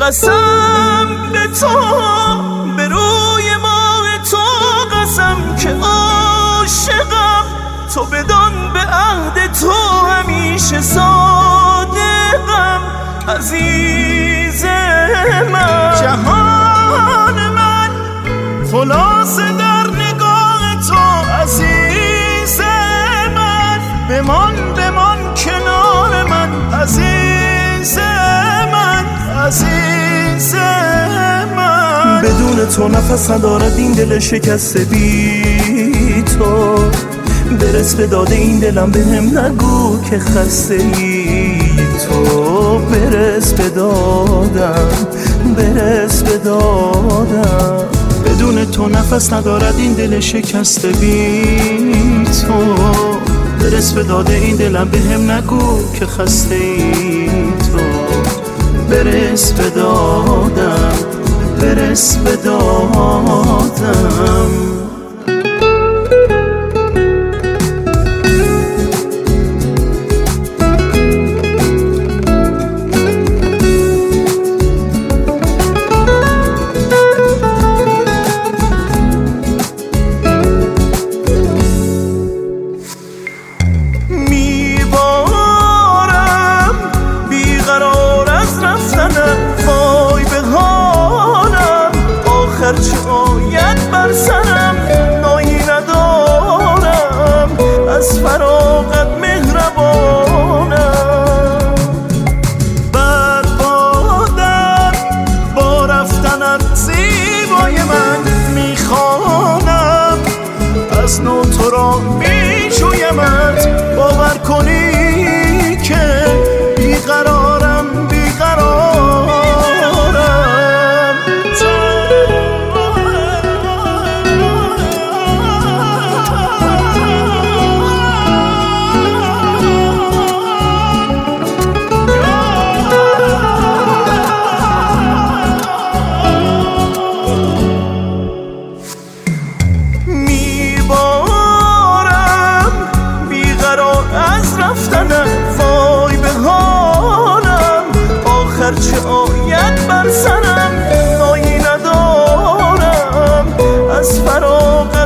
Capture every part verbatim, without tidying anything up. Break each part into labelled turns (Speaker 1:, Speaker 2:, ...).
Speaker 1: قسم به تو، به روی ماه تو قسم که عاشقم، تو بدان به عهد تو همیشه صادقم. عزیز من، جهان من خلاصه در نگاه تو. عزیز من، بمان بمان کنار من. عزیز من، عزیز من، بدون تو نفس ندارد این دل شکسته بی تو. برس به داده این دلم، به هم نگو که خسته ای تو. برس به دادم، برس به دادم، بدون تو نفس ندارد این دل شکسته بی تو. برس به داده این دلم، به هم نگو که خسته ای تو. برس به دادم، برس به دادم. چه آید بر سرم نایی ندارم، از فراغت مهربانم. بر بادم با رفتنت زیبای من میخوانم، از نو تو را میجویمت. باور کنی که بیقرارم، بیقرارم. وای به حالم، آخر چه آید بر سرم نایی ندارم، از فراغت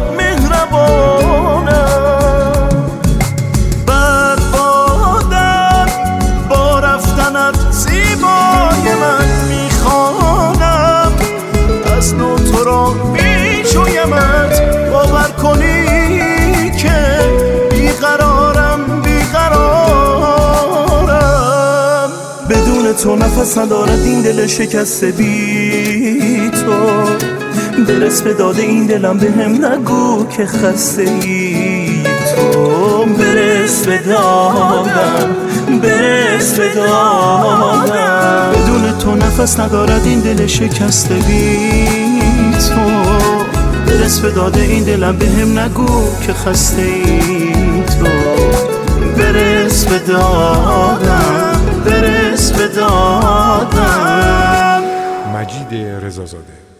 Speaker 1: مهربانم. بر بادم با رفتنت زیبای من میخوانم، از نو تو را میجویمت. باور کنی که بیقرارم، بیقرارم، بدون تو نفس ندارد این دل شکسته بی تو. برس به داده این دلم، به هم نگو که خسته ای تو. برس به دادم، برس به دادم، بدون تو نفس ندارد این دل شکسته بی تو. برس به داده این دلم، به هم نگو که خسته ای تو. برس به دادم، برس به دادم.
Speaker 2: مجید رضازاده.